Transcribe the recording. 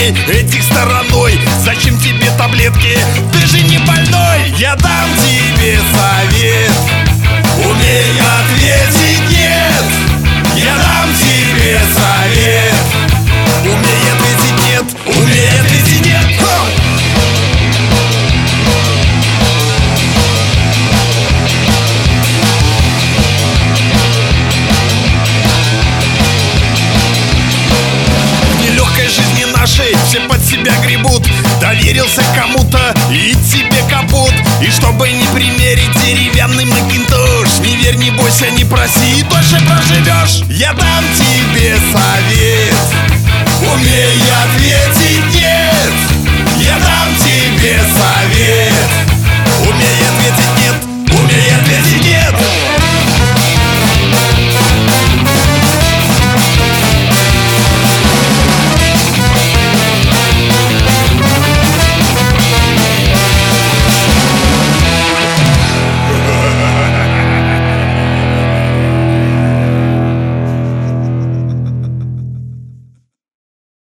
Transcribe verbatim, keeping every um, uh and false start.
обойти этих стороной. Зачем тебе таблетки? Ты же не больной. Я дам тебе совет, умей ответить нет. Я дам тебе совет, умей ответить нет. Умей ответить нет. Все под себя гребут, доверился кому-то и тебе капут. И чтобы не примерить деревянный макинтош, не верь, не бойся, не проси, и дольше проживешь. Я дам тебе совет, умей ответить нет. Я дам тебе совет, умей ответить нет. Умей ответить нет.